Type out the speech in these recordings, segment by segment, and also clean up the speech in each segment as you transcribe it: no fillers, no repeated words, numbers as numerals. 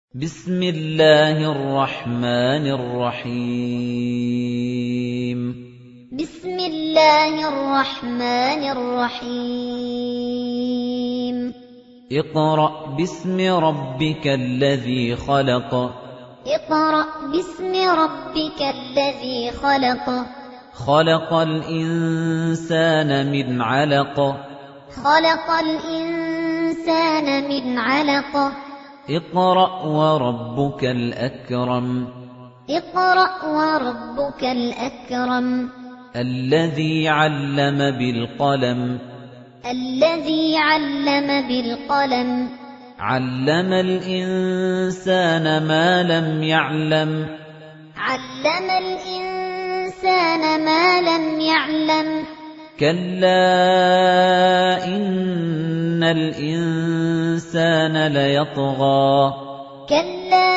بسم الله الرحمن الرحيم بسم الله الرحمن الرحيم اقرأ باسم ربك الذي خلق اقرأ باسم ربك الذي خلق خلق الإنسان من علق خلق الإنسان من علق اقرأ وربك الأكرم اقرأ وربك الأكرم الذي علم بالقلم الذي علم بالقلم علم الإنسان ما لم يعلم علم الإنسان ما لم يعلم كلا إن الإنسان ليطغى كلا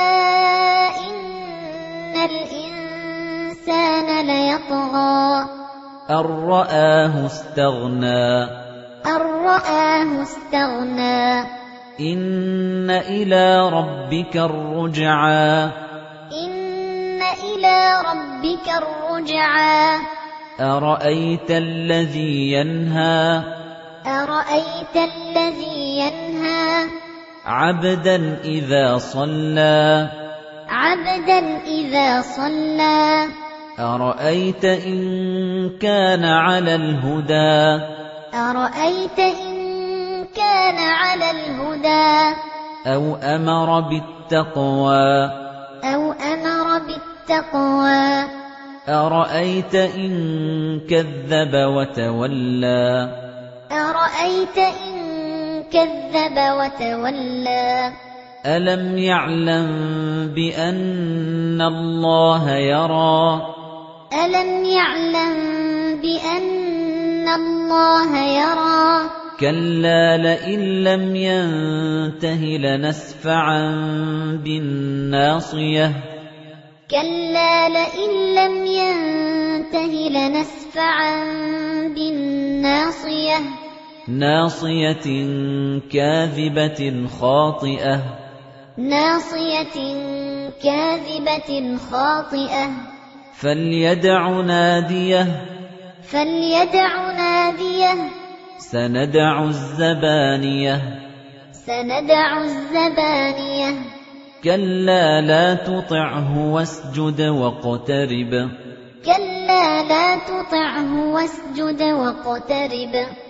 إن الإنسان ليطغى أن رآه استغنى أن رآه استغنى إن إلى ربك الرجعى إن إلى ربك الرجعى أرأيت الذي ينهى أرأيت الذي ينهى عبدا إذا صلى عبدا إذا صلى أرأيت إن كان على الهدى أرأيت إن كان على الهدى أو أمر بالتقوى أو أمر بالتقوى أرأيت إن كذب وتولى أرأيت إن كذب وتولى ألم يعلم بأن الله يرى ألم يعلم بأن الله يرى كلا لئن لم ينته لنسفعا بالناصية كلا لئن لم ينته لنسفعا بالناصية ناصية كاذبة خاطئة ناصية كاذبة خاطئة فليدع ناديه فليدع ناديه سندع الزبانية سندع الزبانية كلا لا تطعه واسجد واقترب كلا لا تطعه واسجد واقترب